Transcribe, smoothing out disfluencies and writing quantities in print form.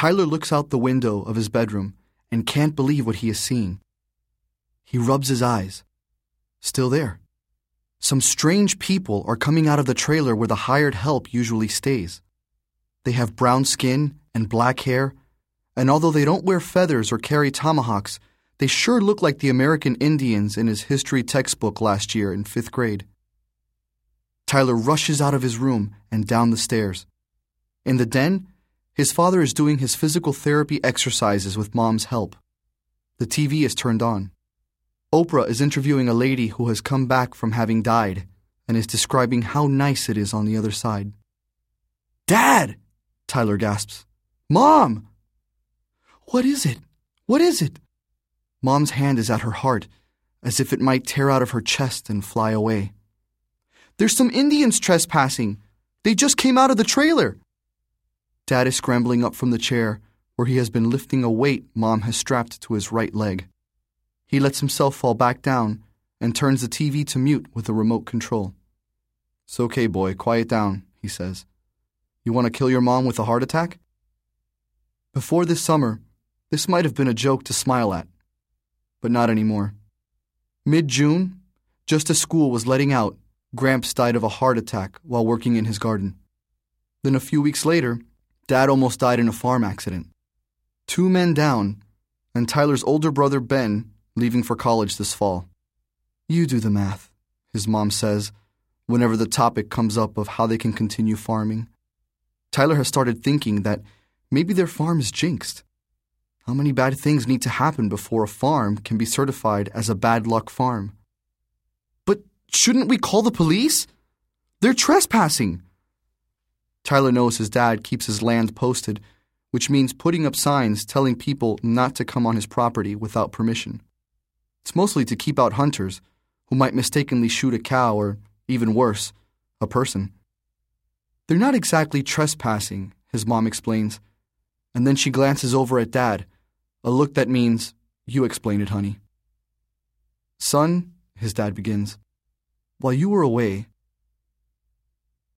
Tyler looks out the window of his bedroom and can't believe what he is seeing. He rubs his eyes. Still there. Some strange people are coming out of the trailer where the hired help usually stays. They have brown skin and black hair, and although they don't wear feathers or carry tomahawks, they sure look like the American Indians in his history textbook last year in 5th grade. Tyler rushes out of his room and down the stairs. In the den, his father is doing his physical therapy exercises with Mom's help. The TV is turned on. Oprah is interviewing a lady who has come back from having died and is describing how nice it is on the other side. "Dad!" Tyler gasps. "Mom!" "What is it? What is it?" Mom's hand is at her heart, as if it might tear out of her chest and fly away. "There's some Indians trespassing. They just came out of the trailer." Dad is scrambling up from the chair, where he has been lifting a weight Mom has strapped to his right leg. He lets himself fall back down and turns the TV to mute with a remote control. "It's okay, boy. Quiet down," he says. "You want to kill your mom with a heart attack?" Before this summer, this might have been a joke to smile at, but not anymore. Mid-June, just as school was letting out, Gramps died of a heart attack while working in his garden. Then a few weeks later, Dad almost died in a farm accident. 2 men down, and Tyler's older brother Ben leaving for college this fall. "You do the math," his mom says, whenever the topic comes up of how they can continue farming. Tyler has started thinking that maybe their farm is jinxed. How many bad things need to happen before a farm can be certified as a bad luck farm? "But shouldn't we call the police? They're trespassing." Tyler knows his dad keeps his land posted, which means putting up signs telling people not to come on his property without permission. It's mostly to keep out hunters who might mistakenly shoot a cow or, even worse, a person. "They're not exactly trespassing," his mom explains, and then she glances over at Dad, a look that means, "You explain it, honey." "Son," his dad begins, "while you were away,